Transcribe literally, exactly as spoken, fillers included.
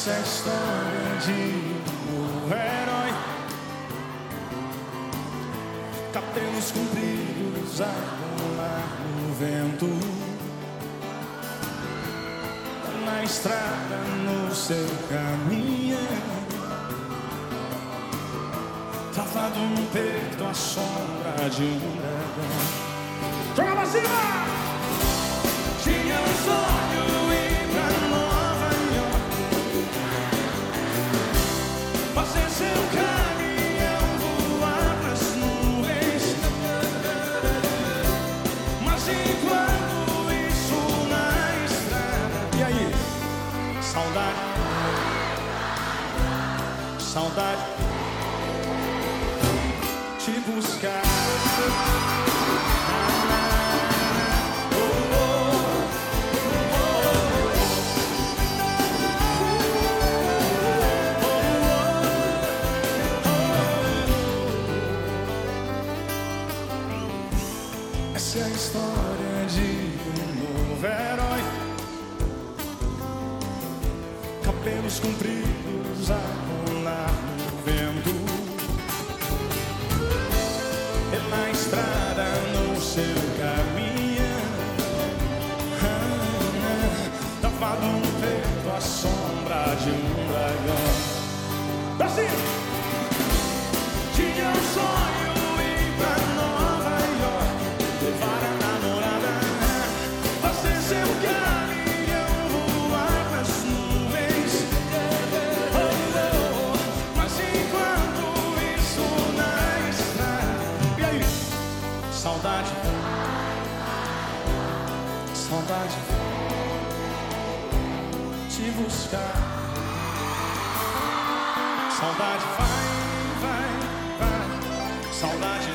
Essa é a história de um herói, cabelos compridos a rolar no vento, na estrada no seu caminho, travado no peito a sombra de um dragão. Joga pra cima! Tinha um sonho ir pra Nova York, fazer seu caminhão voar pras nuvens, mas enquanto isso na estrada. E aí? Saudade, saudade te buscar. Essa é a história de um novo herói, cabelos compridos a rolar no vento, e na estrada no seu caminho, travado no peito a sombra de um dragão. Assim! Tinha um sonho ir pra Nova York, levar a namorada, fazer seu caminhão voar pras nuvens, oh, oh, mas enquanto isso na estrada. E aí? Saudade, saudade te buscar. Saudade vai, vai, vai. Saudade